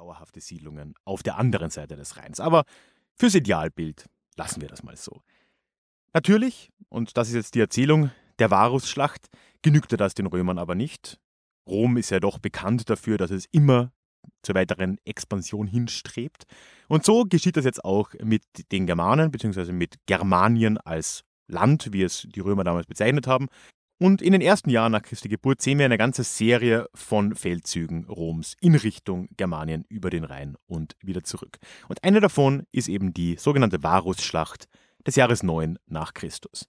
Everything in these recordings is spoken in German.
dauerhafte Siedlungen auf der anderen Seite des Rheins. Aber fürs Idealbild lassen wir das mal so. Natürlich, und das ist jetzt die Erzählung der Varusschlacht, genügte das den Römern aber nicht. Rom ist ja doch bekannt dafür, dass es immer zur weiteren Expansion hinstrebt. Und so geschieht das jetzt auch mit den Germanen, beziehungsweise mit Germanien als Land, wie es die Römer damals bezeichnet haben. Und in den ersten Jahren nach Christi Geburt sehen wir eine ganze Serie von Feldzügen Roms in Richtung Germanien über den Rhein und wieder zurück. Und eine davon ist eben die sogenannte Varusschlacht des Jahres 9 nach Christus.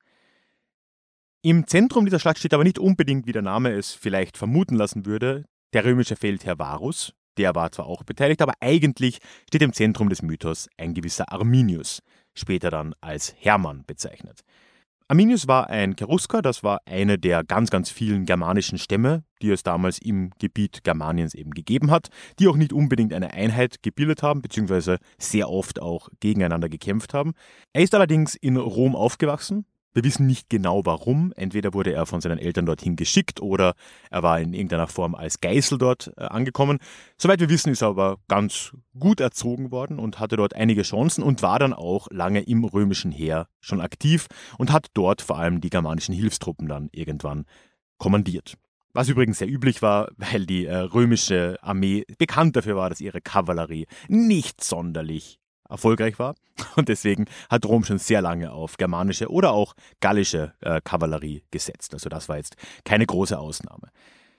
Im Zentrum dieser Schlacht steht aber nicht unbedingt, wie der Name es vielleicht vermuten lassen würde, der römische Feldherr Varus. Der war zwar auch beteiligt, aber eigentlich steht im Zentrum des Mythos ein gewisser Arminius, später dann als Hermann bezeichnet. Arminius war ein Cherusker, das war eine der ganz, ganz vielen germanischen Stämme, die es damals im Gebiet Germaniens eben gegeben hat, die auch nicht unbedingt eine Einheit gebildet haben, beziehungsweise sehr oft auch gegeneinander gekämpft haben. Er ist allerdings in Rom aufgewachsen. Wir wissen nicht genau warum. Entweder wurde er von seinen Eltern dorthin geschickt oder er war in irgendeiner Form als Geißel dort angekommen. Soweit wir wissen, ist er aber ganz gut erzogen worden und hatte dort einige Chancen und war dann auch lange im römischen Heer schon aktiv und hat dort vor allem die germanischen Hilfstruppen dann irgendwann kommandiert. Was übrigens sehr üblich war, weil die römische Armee bekannt dafür war, dass ihre Kavallerie nicht sonderlich erfolgreich war. Und deswegen hat Rom schon sehr lange auf germanische oder auch gallische Kavallerie gesetzt. Also das war jetzt keine große Ausnahme.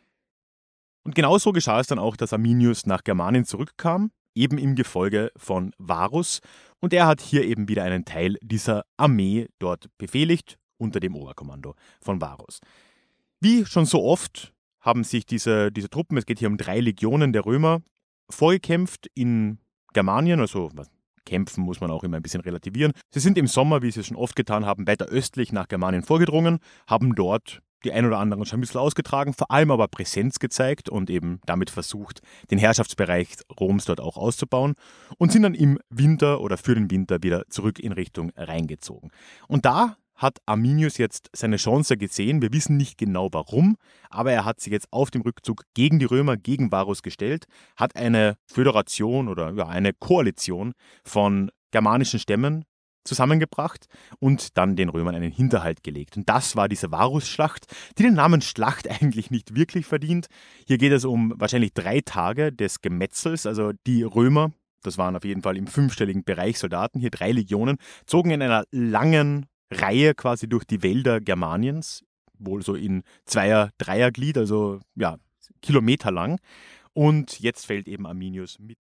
Und genauso geschah es dann auch, dass Arminius nach Germanien zurückkam, eben im Gefolge von Varus. Und er hat hier eben wieder einen Teil dieser Armee dort befehligt, unter dem Oberkommando von Varus. Wie schon so oft haben sich diese Truppen, es geht hier um 3 Legionen der Römer, vorgekämpft in Germanien, also kämpfen muss man auch immer ein bisschen relativieren. Sie sind im Sommer, wie sie es schon oft getan haben, weiter östlich nach Germanien vorgedrungen, haben dort die ein oder anderen Scharmützel ausgetragen, vor allem aber Präsenz gezeigt und eben damit versucht, den Herrschaftsbereich Roms dort auch auszubauen und sind dann im Winter oder für den Winter wieder zurück in Richtung Rhein gezogen. Und da hat Arminius jetzt seine Chance gesehen. Wir wissen nicht genau warum, aber er hat sich jetzt auf dem Rückzug gegen die Römer, gegen Varus gestellt, hat eine Föderation oder eine Koalition von germanischen Stämmen zusammengebracht und dann den Römern einen Hinterhalt gelegt. Und das war diese Varusschlacht, die den Namen Schlacht eigentlich nicht wirklich verdient. Hier geht es um wahrscheinlich 3 Tage des Gemetzels, also die Römer, das waren auf jeden Fall im 5-stelligen Bereich Soldaten, hier 3 Legionen, zogen in einer langen Reihe quasi durch die Wälder Germaniens, wohl so in Zweier-, Dreierglied, also ja, kilometerlang. Und jetzt fällt eben Arminius mit